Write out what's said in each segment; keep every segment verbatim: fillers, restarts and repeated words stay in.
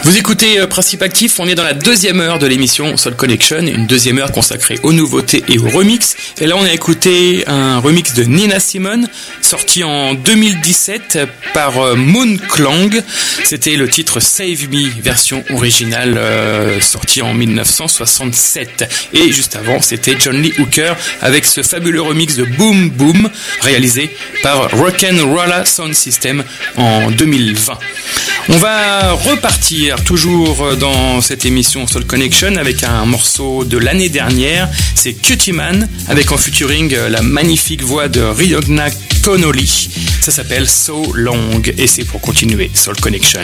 Vous écoutez euh, Principe Actif, on est dans la deuxième heure de l'émission Soul Connection, une deuxième heure consacrée aux nouveautés et aux remixes. Et là on a écouté un remix de Nina Simone, sorti en deux mille dix-sept par euh, Moon Klang. C'était le titre Save Me, version originale, euh, sortie en mille neuf cent soixante-sept. Et juste avant, c'était John Lee Hooker avec ce fabuleux remix de Boom Boom, réalisé par Rock'n'Rolla Sound System en deux mille vingt. On va repartir toujours dans cette émission Soul Connection avec un morceau de l'année dernière, c'est Cutie Man avec en featuring la magnifique voix de Rihanna Connolly. Ça s'appelle So Long et c'est pour continuer Soul Connection.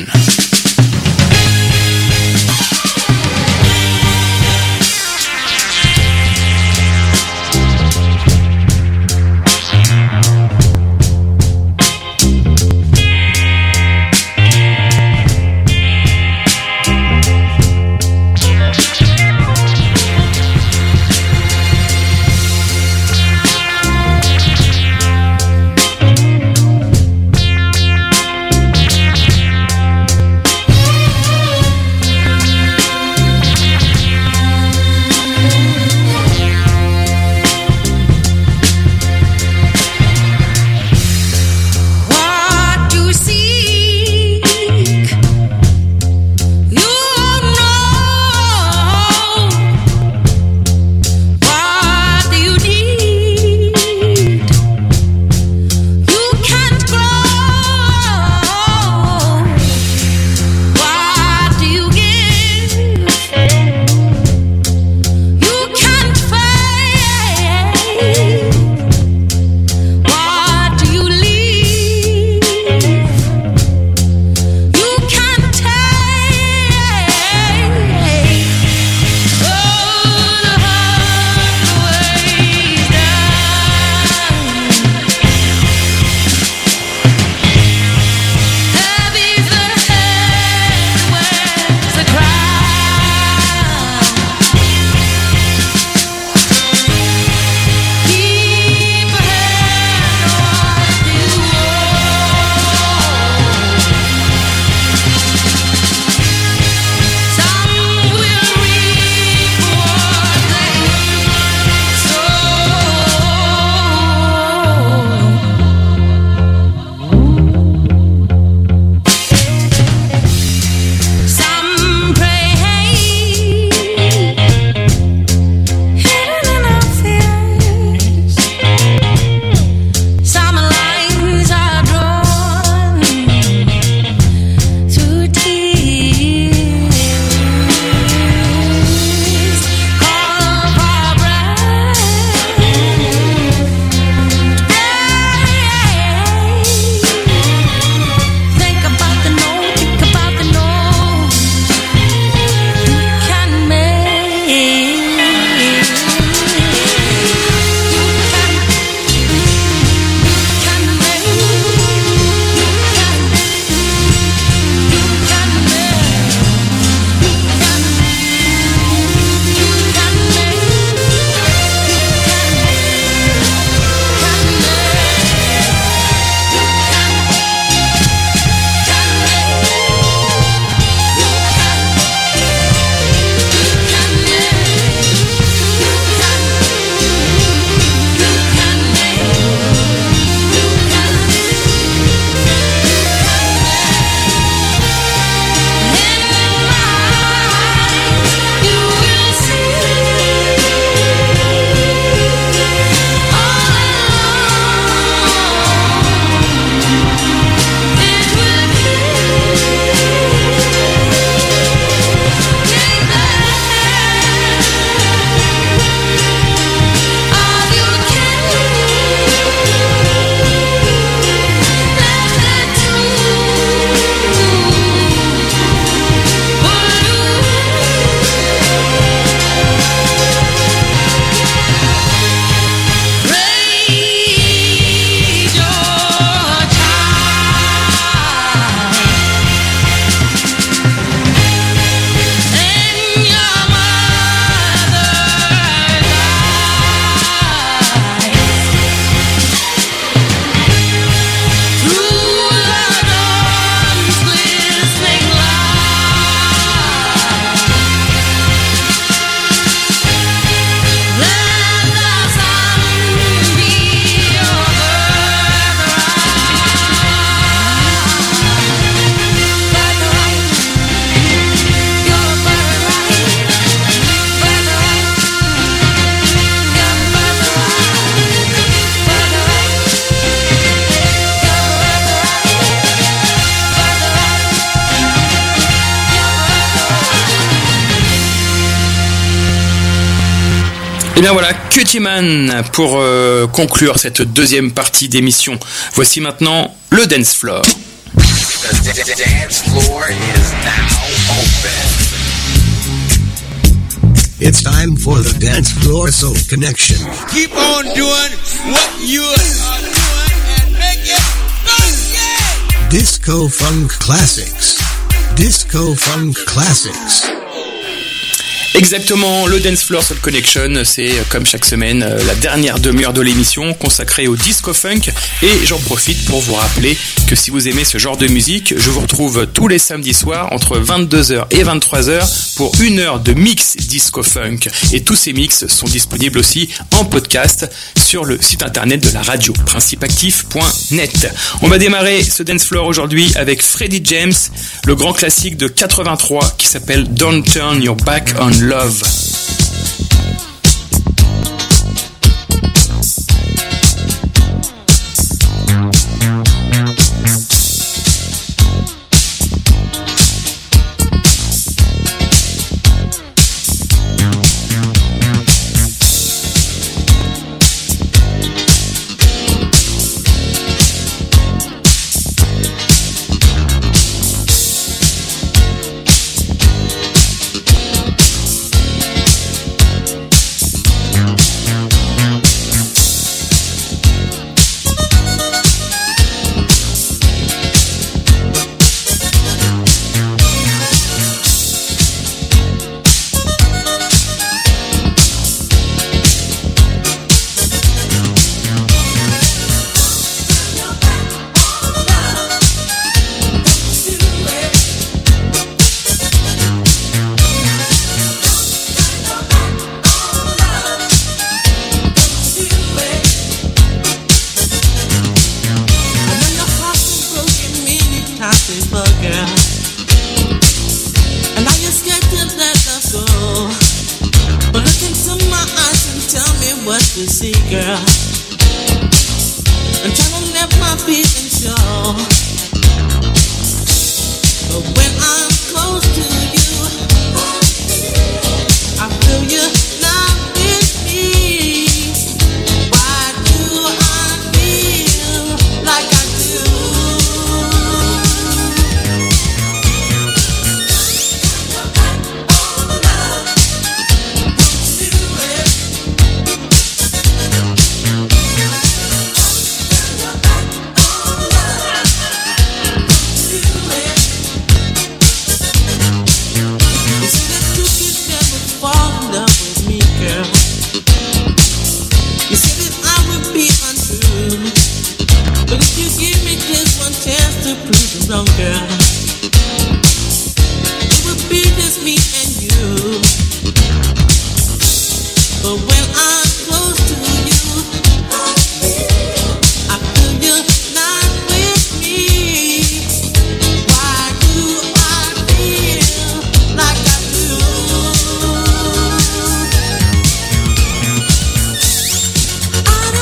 Et bien voilà, Cutie Man pour euh, conclure cette deuxième partie d'émission. Voici maintenant le Dance Floor. The dance floor is now open. It's time for the Dance Floor Soul Connection. Keep on doing what you are doing and make it funky. Disco Funk Classics. Disco Funk Classics. Exactement, le Dance Floor Soul Connection, c'est comme chaque semaine la dernière demi-heure de l'émission consacrée au disco funk, et j'en profite pour vous rappeler que si vous aimez ce genre de musique, je vous retrouve tous les samedis soirs entre vingt-deux heures et vingt-trois heures pour une heure de mix disco funk, et tous ces mix sont disponibles aussi en podcast sur le site internet de la radio, principe actif point net. On va démarrer ce Dance Floor aujourd'hui avec Freddie James, le grand classique de quatre-vingt-trois qui s'appelle Don't Turn Your Back on Love.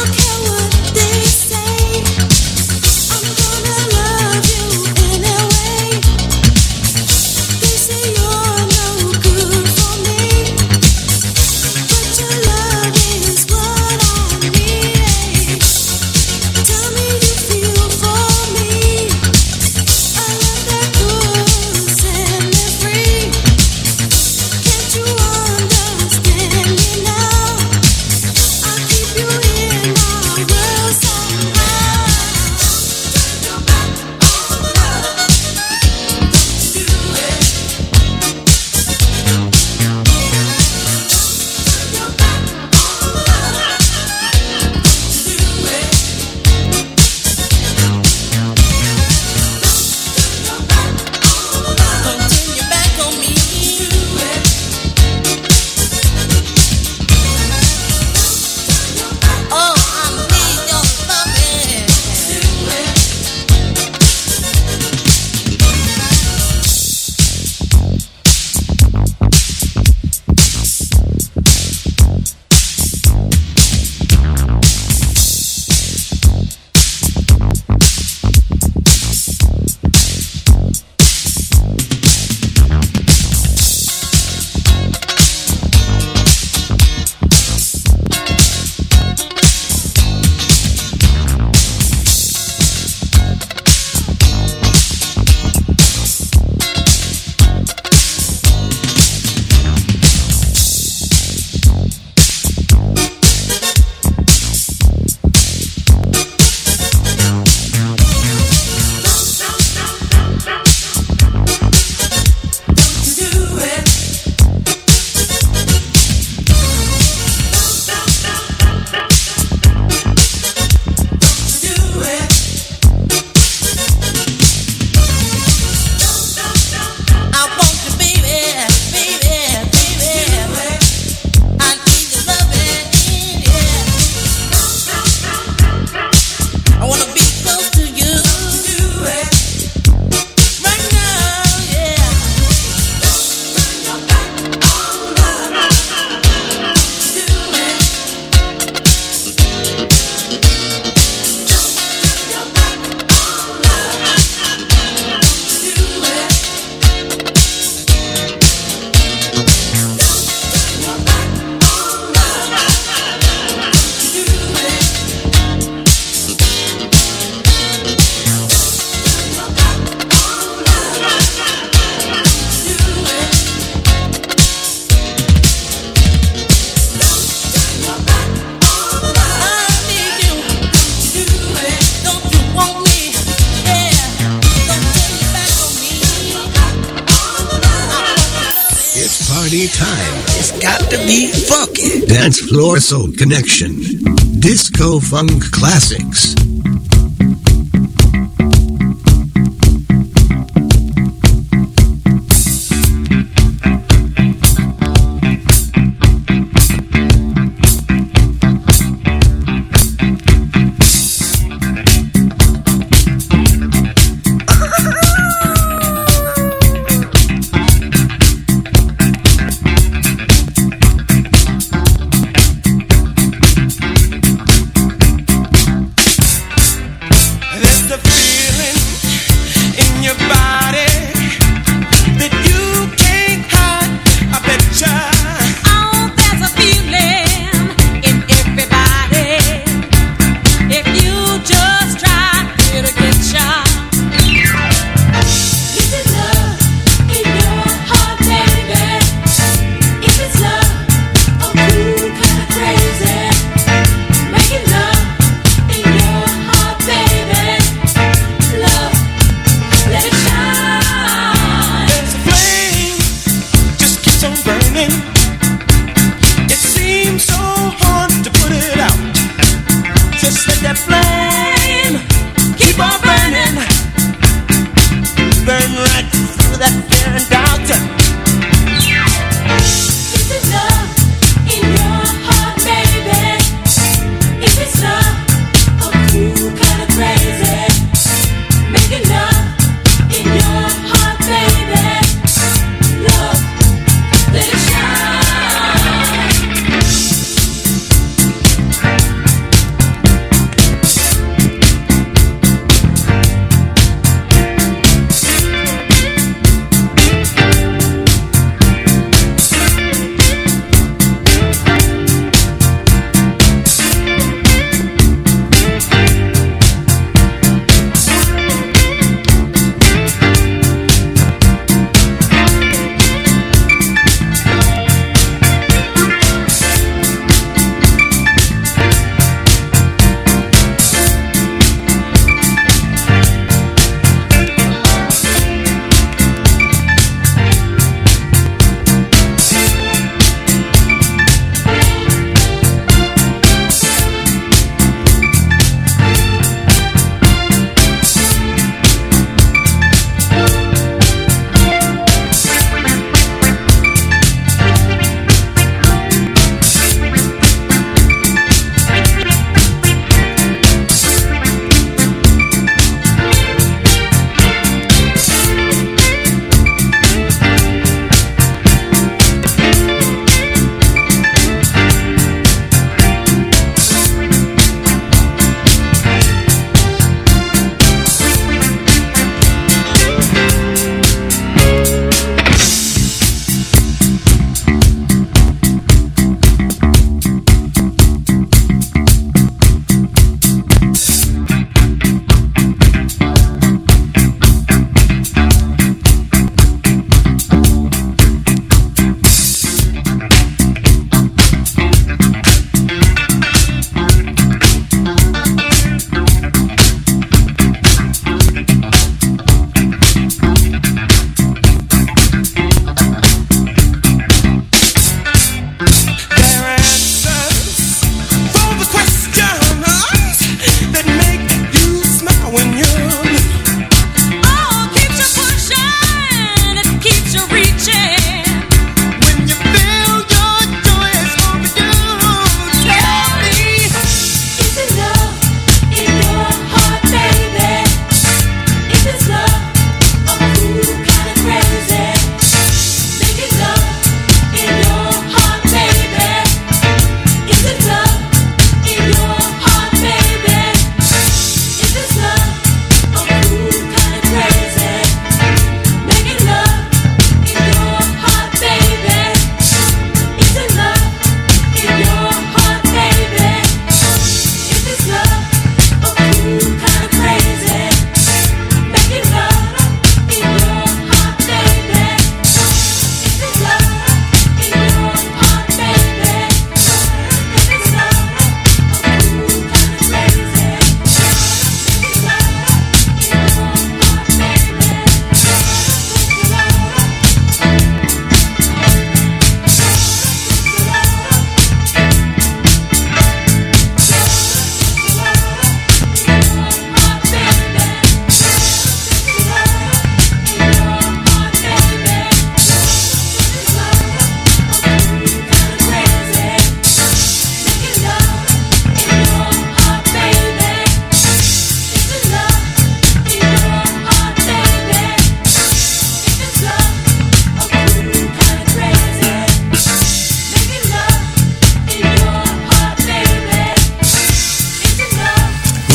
Anyway. party time. It's got to be funky. Dance Floor Soul Connection. Disco Funk Classics.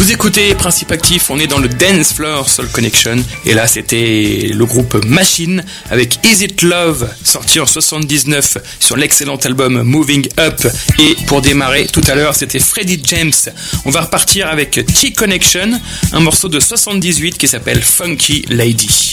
Vous écoutez Principe Actif, on est dans le Dance Floor Soul Connection. Et là, c'était le groupe Machine avec Is It Love, sorti en soixante-dix-neuf sur l'excellent album Moving Up. Et pour démarrer, tout à l'heure, c'était Freddie James. On va repartir avec T-Connection, un morceau de soixante-dix-huit qui s'appelle Funky Lady.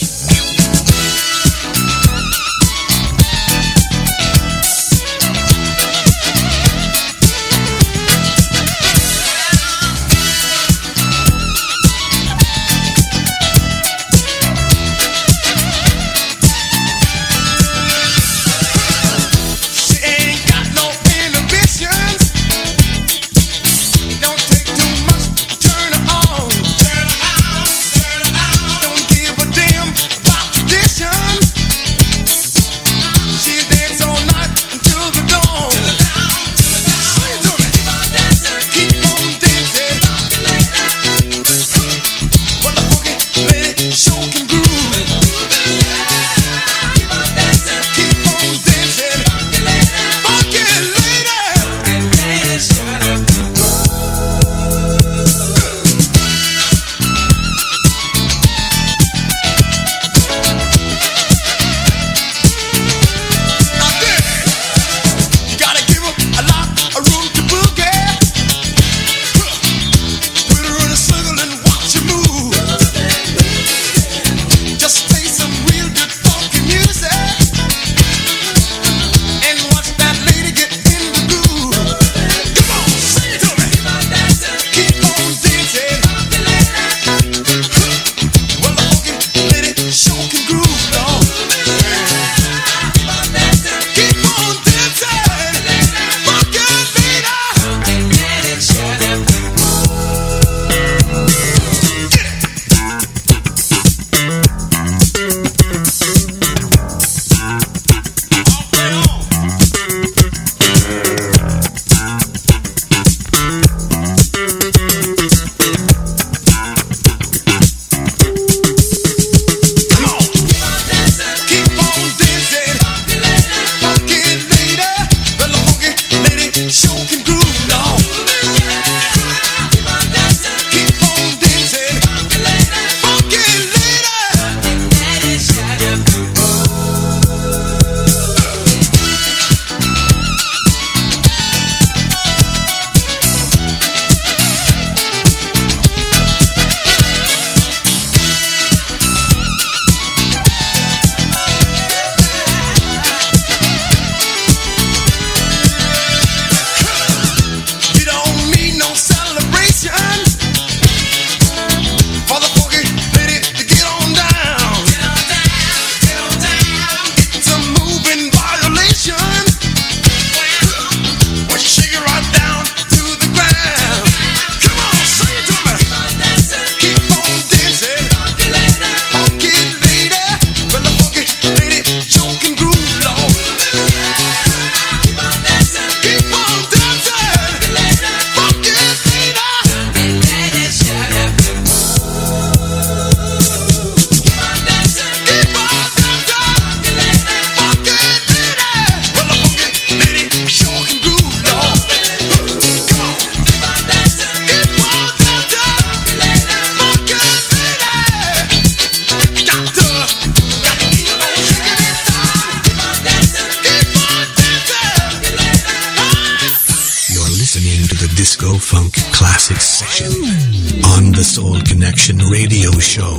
Soul Connection radio show.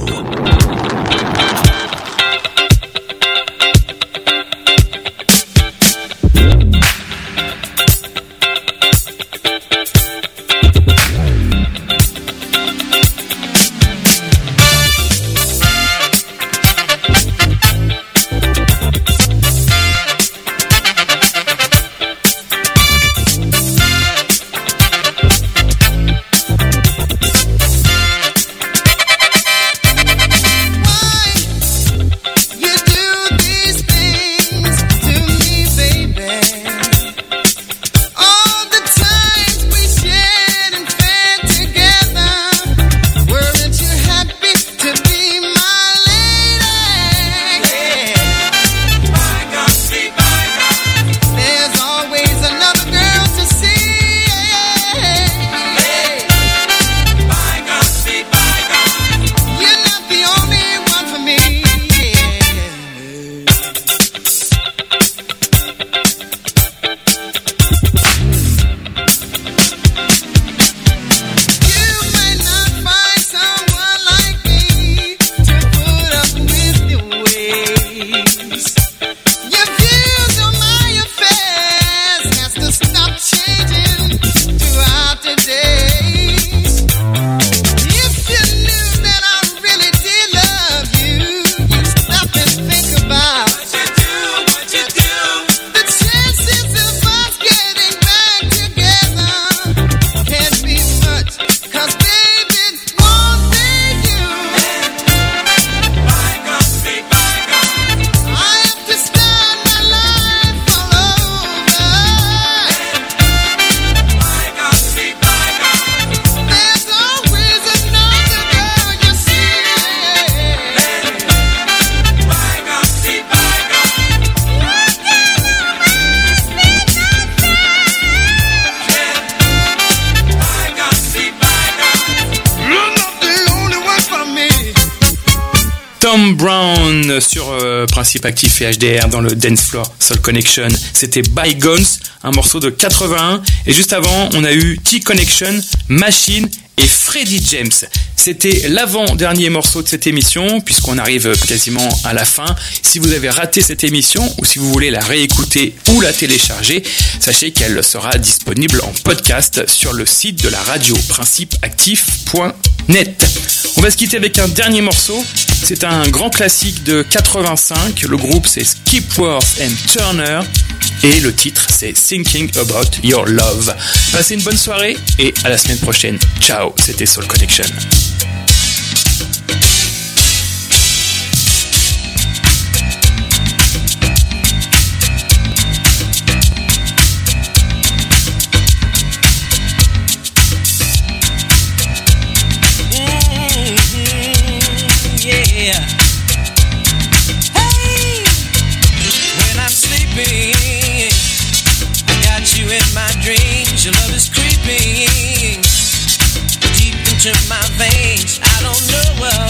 Why Tom Brown sur euh, Principe Actif et H D R dans le Dance Floor Soul Connection. C'était Bygones, un morceau de quatre-vingt-un. Et juste avant, on a eu T-Connection, Machine et Freddie James. C'était l'avant-dernier morceau de cette émission, puisqu'on arrive quasiment à la fin. Si vous avez raté cette émission, ou si vous voulez la réécouter ou la télécharger, sachez qu'elle sera disponible en podcast sur le site de la radio, principe actif point net. On va se quitter avec un dernier morceau. C'est un grand classique de quatre-vingt-cinq. Le groupe, c'est Skipworth and Turner. Et le titre, c'est Thinking About Your Love. Passez une bonne soirée et à la semaine prochaine. Ciao, c'était Soul Connection. Your love is creeping deep into my veins. I don't know what